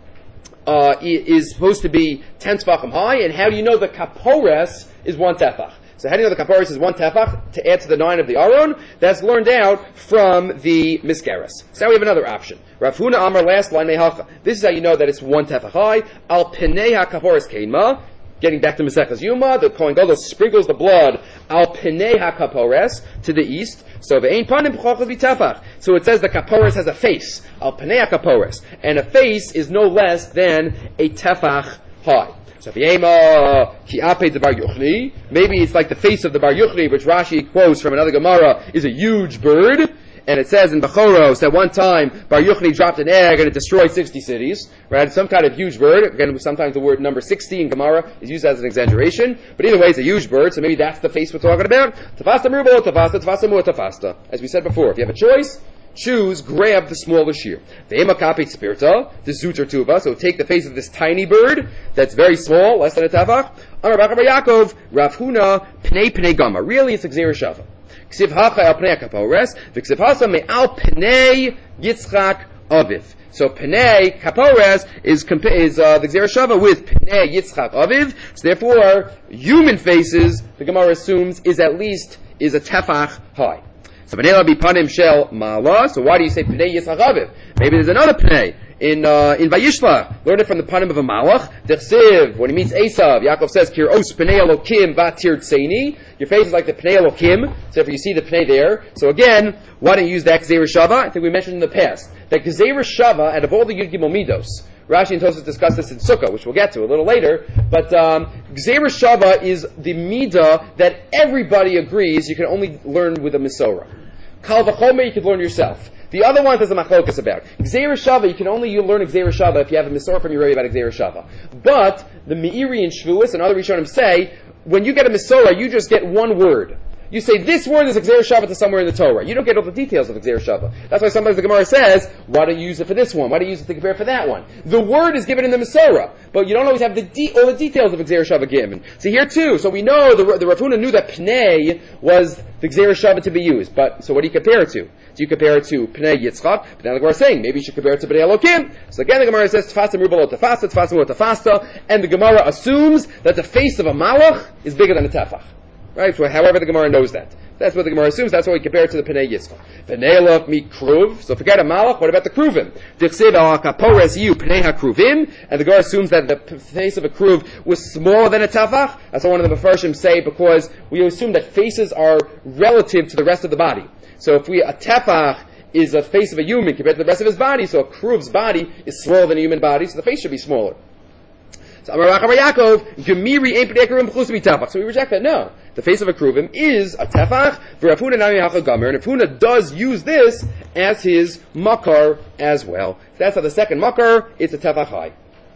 is supposed to be 10 tefachim high, and how do you know the kapores is 1 tefach? So how do you know the kapores is 1 tefach to add to the 9 of the Aron? That's learned out from the Miskeres. So now we have another option. Rav Huna Amar, last line, Mehacha. This is how you know that it's 1 tefach high. Al Penei HaKapores Keinma. Getting back to Maseches Yuma, the Kohen Gadol sprinkles the blood al Penei HaKapores to the east. So ve'ein panim b'chochos v'tefach. So it says the kapores has a face, al Penei HaKapores, and a face is no less than a tefach high. So v'yema ki ape de Bar Yuchni. Maybe it's like the face of the Bar Yuchni, which Rashi quotes from another Gemara, is a huge bird. And it says in Bechoros that one time Bar Yuchni dropped an egg and it destroyed 60 cities. Right? Some kind of huge bird. Again, sometimes the word number 60 in Gemara is used as an exaggeration. But either way, it's a huge bird, so maybe that's the face we're talking about. Tafasta merubo tafasta, tafasta mu'ah tafasta. As we said before, if you have a choice, choose, grab the smaller shear. Ve'ema kapit spirta, the zuter tuva, so take the face of this tiny bird that's very small, less than a tefach. Amar Bar Yaakov, Rav Huna, pnei gama. Really, it's a gzeira shava. Ksiv hacha al pnei kapores, v'ksiv hasa me'al pnei Yitzchak Aviv. So pnei kapores is the gzeira shava with pnei Yitzchak Aviv. So therefore, human faces, the Gemara assumes, is a tefach high. So B'nei Labi Panim Shel Ma'ala. So why do you say Pnei Yitzchak Aviv? Maybe there's another Pnei in Vayishla. Learn it from the Panim of a Malach. Dechsiv, when he meets Esav, Yaakov says, Kir'os Pnei Elokim Vatir Tseini. Your face is like the Pnei Elokim. So if you see the Pnei there. So again, why don't you use that Gzeira Shava? I think we mentioned in the past that Gzeira Shava, out of all the Yud Gimel Midos, Rashi and Tosafos discuss this in Sukkah, which we'll get to a little later, but Gzeira Shava is the Midah that everybody agrees you can only learn with a Mesorah. Kal v'chomer you could learn yourself. The other one there's a machlokas about. Gzeira Shava, you can only learn a Gzeira Shava if you have a Mesorah from your Rebbe about a Gzeira Shava. But the Meiri and Shvuas and other Rishonim say, when you get a Mesorah, you just get one word. You say, this word is a Gzeira Shava to somewhere in the Torah. You don't get all the details of the Gzeira Shava. That's why sometimes the Gemara says, why don't you use it for this one? Why don't you use it to compare for that one? The word is given in the Mesorah, but you don't always have all the details of a Gzeira Shava given. So here too, so we know the Rav Huna knew that Pnei was the Gzeira Shava to be used. But, so what do you compare it to? Do you compare it to Pnei Yitzchak? But now the Gemara is saying, maybe you should compare it to Bnei Elokim. So again the Gemara says, Tfasa merubah lo tafasta, Tfasa mu'ah tafasta, and the Gemara assumes that the face of a Malach is bigger than a Tefach. Right? So however the Gemara knows that. That's what the Gemara assumes. That's why we compare it to the Pnei Yisrael. Pnei Elov mi Kruv. So forget a Malach. What about the Kruvim? Dichsev al Kapores yu Pnei HaKruvim. And the Gemara assumes that the face of a Kruv was smaller than a Tefach. That's what one of the Mefarshim say, because we assume that faces are relative to the rest of the body. So if a Tefach is a face of a human compared to the rest of his body, so a Kruv's body is smaller than a human body, so the face should be smaller. So we reject that. No, the face of a Kruvim is a Tefach. And Rav Huna does use this as his makar as well. So that's how the second makar, it's a Tefach high.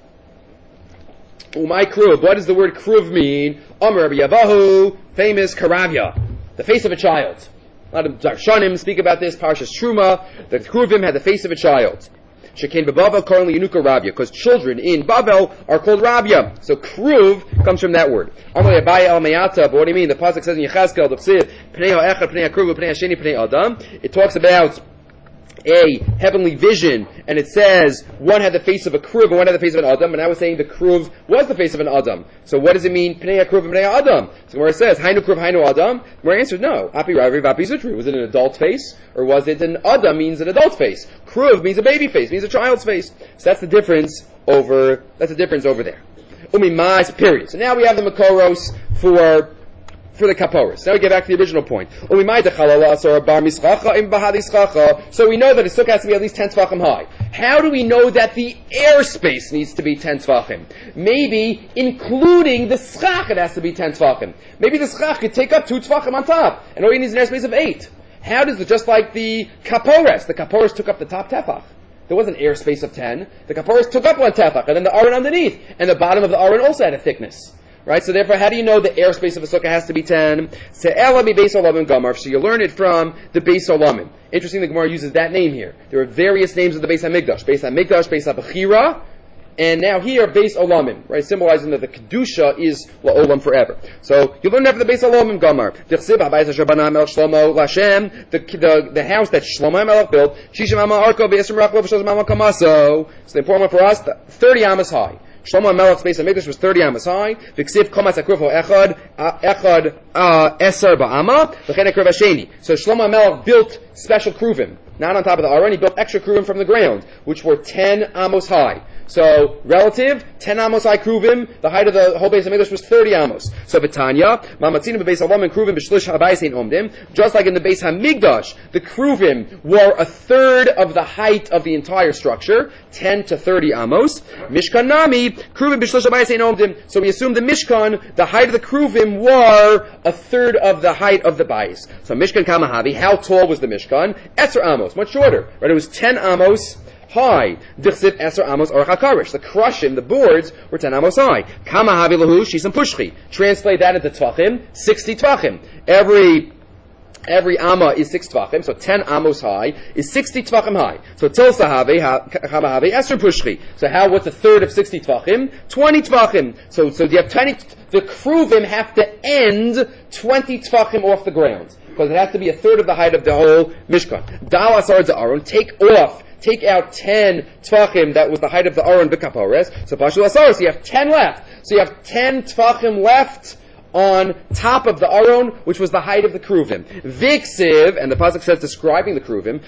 Umay Kruv. What does the word Kruv mean? Amar Rabbi Yavahu, famous Karavya, the face of a child. A lot of Darshanim speak about this. Parshas Truma, the Kruvim had the face of a child. Shekain beBavel currently Yenuka Rabia, because children in Bavel are called Rabia. So Kruv comes from that word. Amalei Abaye Al Mayata. But what do you mean? The pasuk says in Yechazkel, the Psiv, Pnei HaEchad, Pnei HaKruv, Pnei HaSheni, Pnei Adam. It talks about a heavenly vision, and it says one had the face of a Kruv and one had the face of an Adam, and I was saying the Kruv was the face of an Adam. So what does it mean, Pnei HaKruv and Pnei Adam? So where it says, Hainu Kruv, Hainu Adam, where I answered, no. Api Ravi, Vapi Zutri. Was it an adult face, or was it an Adam means an adult face? Kruv means a baby face, means a child's face. So that's the difference over there. Umimais, period. So now we have the Makoros for the Kaporos. Now we get back to the original point. So we know that the sukkah has to be at least 10 Tvachim high. How do we know that the airspace needs to be 10 Tvachim? Maybe including the schach it has to be 10 Tvachim. Maybe the schach could take up 2 Tvachim on top, and all you need is an airspace of 8. How does it, just like the Kaporos took up the top Tefach. There was an airspace of 10. The Kaporos took up 1 Tefach, and then the Aron underneath, and the bottom of the Aron also had a thickness. Right, so therefore, how do you know the airspace of a sukkah has to be 10? So you learn it from the Beis Olamim. Interesting, the Gemara uses that name here. There are various names of the Beis HaMikdash. Beis HaMikdash, Beis HaBechira, and now here, Beis Olamim, right, symbolizing that the Kedusha is La'olam forever. So you learn that from the Beis Olamim Gamar. The house that Shlomo HaMelech built, Shishim Ama Arko, Be'esrim Rachlo, V'shazim Ama Kamaso. So the important one for us, 30 amas high. Shlomo HaMelech's Beis HaMikdash was 30 amas high. V'ksiv komas akrufo echad eser ba'ama v'chen akruv hasheni. So Shlomo HaMelech built special kruvim, not on top of the Aron. He built extra kruvim from the ground, which were 10 amos high. So relative, 10 amos high kruvim. The height of the whole Beis HaMikdash was 30 amos. So Betanya, mamatzinu beBeis Olamim kruvim b'shlish habayis ein omdim. Just like in the Beis HaMikdash, the kruvim were a third of the height of the entire structure, 10 to 30 amos. Mishkan nami kruvim b'shlish habayis ein omdim. So we assume the Mishkan, the height of the kruvim were a third of the height of the bayis. So Mishkan kamahavi, how tall was the Mishkan? Eser amos, much shorter. Right, it was 10 amos high. Dichsiv Eser amos or hakarish. The crushim, the boards, were 10 amos high. Kama havi lahu shisam pushchi. Translate that into tvachim, 60 tvachim. Every amma is 6 tvachim, so 10 amos high is 60 tvachim high. So tilsa havi kama havi Eser pushchi. So what's a third of 60 tvachim? 20 tvachim. So you have 20. The kruvim have to end 20 tvachim off the ground, because it has to be a third of the height of the whole Mishkan. Dalas arz Aron, take out 10 tvachim, that was the height of the Aron b'kapores. So Pashul Asaros, you have 10 left. So you have 10 tvachim left on top of the Aron, which was the height of the kruvim. Viksiv, and the pasuk says describing the kruvim,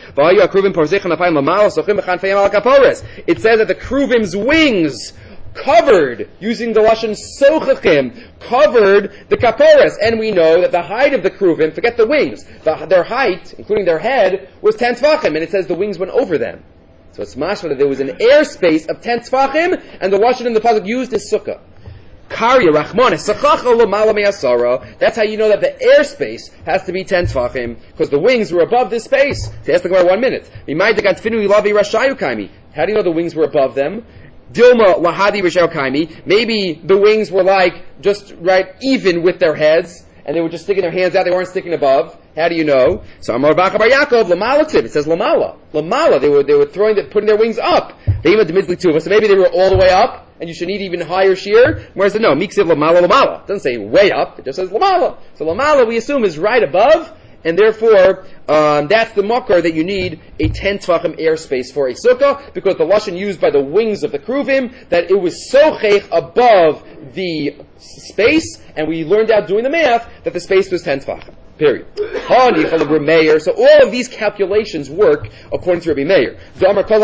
it says that the kruvim's wings covered, using the lashon sochachim, covered the kapores, and we know that the height of the kruvim, forget the wings, their height, including their head, was 10 tvachim, and it says the wings went over them. So it's mashma that there was an airspace of 10 tvachim, and the lashon in the pasuk used is sukkah. Karya Rachman, that's how you know that the airspace has to be 10 tvachim, because the wings were above this space. So ask the Gemara 1 minute. How do you know the wings were above them? Dilma lahadi b'shel kaimi. Maybe the wings were like just right even with their heads, and they were just sticking their hands out. They weren't sticking above. How do you know? So Amar Baka Bar Yaakov lamalativ. It says lamala. They were putting their wings up. They even so maybe they were all the way up, and you should need even higher shear. Whereas no, miksiv lamala. It doesn't say way up. It just says lamala. So lamala we assume is right above. And therefore, that's the makar that you need a 10 tvachim airspace for a sukkah, because the lashon used by the wings of the kruvim, that it was sochech above the space, and we learned out doing the math that the space was 10 tvachim. Period. So all of these calculations work according to Rabbi Meir. According to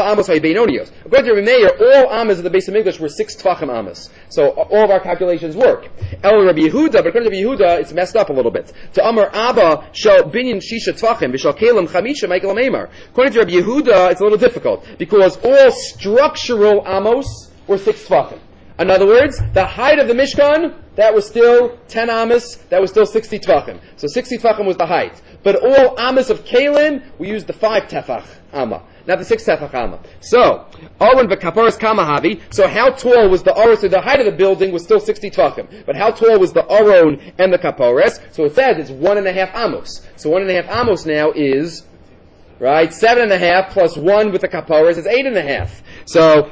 Rabbi Meir, all amas of the base of English were 6 tfachim amas. So all of our calculations work. El Rabbi Yehuda, but according to Rabbi Yehuda, it's messed up a little bit. To Amar Abba shall binyan shisha tfachim v'shal kelim chamisha Michael Meimar. According to Rabbi Yehuda, it's a little difficult because all structural amos were 6 tfachim. In other words, the height of the Mishkan, that was still 10 amas, that was still 60 tefachim. So 60 tefachim was the height. But all amas of Kalim, we used the 5 tefach amma, not the 6 tefach amma. So, Aron v'kaparas kamahavi, so how tall was the Aron? So the height of the building was still 60 tefachim. But how tall was the Aron and the kaparas? So it says it's 1.5 amos. So 1.5 amos now is, right, 7.5 plus 1 with the kaparas is 8.5. So,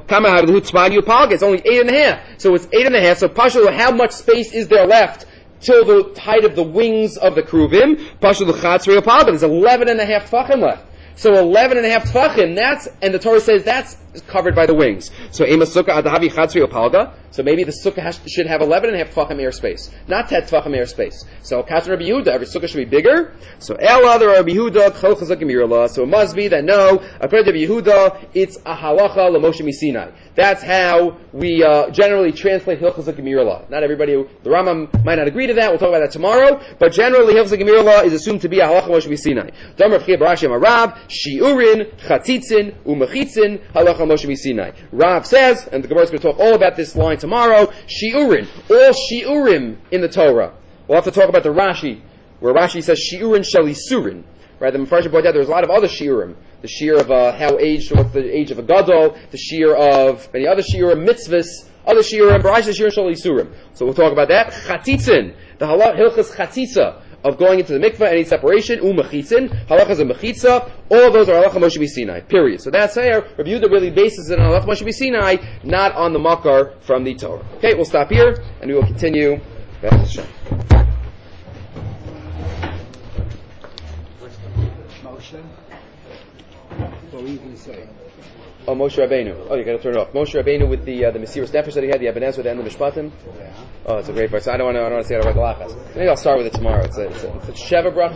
it's only 8.5. So it's 8.5. So, Pashal, how much space is there left till the height of the wings of the Kruvim? Pashal, there's 11.5 tefachim left. So 11.5 tefachim, and the Torah says that's covered by the wings. So ema sukkah adahavi chatzri opalga. So maybe the sukkah should have 11.5 tefachim airspace, not 10 tefachim airspace. So Katz Rabbi Yehuda, every sukkah should be bigger. So el other Rabbi Yehuda chol chazakim mirla. So it must be that no, according to Rabbi Yehuda, it's a halacha l'Moshe Misinai. That's how we generally translate Hilchos HaGemirah. Not everybody, the Rambam might not agree to that. We'll talk about that tomorrow. But generally, Hilchos HaGemirah is assumed to be a halacha Moshe Misinai. Dam Rav Chia Barashi Amarav, Shiurin, Chatzitzin, Umechitzin, halacha Moshe Misinai. Rav says, and the Gemara is going to talk all about this line tomorrow, Shiurin, all Shiurim in the Torah. We'll have to talk about the Rashi, where Rashi says Shiurin Shalisurin. Right, the Mefarshim pointed out there's a lot of other shiurim. The shiur of how aged, what's the age of a gadol, the shiur of any other shiurim, mitzvahs, other shiurim, Barash, the shiur shal yisurim. So we'll talk about that. Chatitzin, the hilchas chatzitza of going into the mikveh, any separation, u'mechitzin, halachas of mechitza, all of those are halacha Moshe Sinai. Period. So that's how Rabbi Yehuda really bases it on halacha Moshe Sinai, not on the makar from the Torah. Okay, we'll stop here and we will continue. What were you going to say? Oh, Moshe Rabbeinu. Oh, you got to turn it off. Moshe Rabbeinu with the Mesiras Nefesh that he had, the Ebenezer at the end of Mishpatim. Yeah. Oh, it's a great verse. I don't want to say it about the lachas. Maybe I'll start with it tomorrow. It's a Sheva Brachas.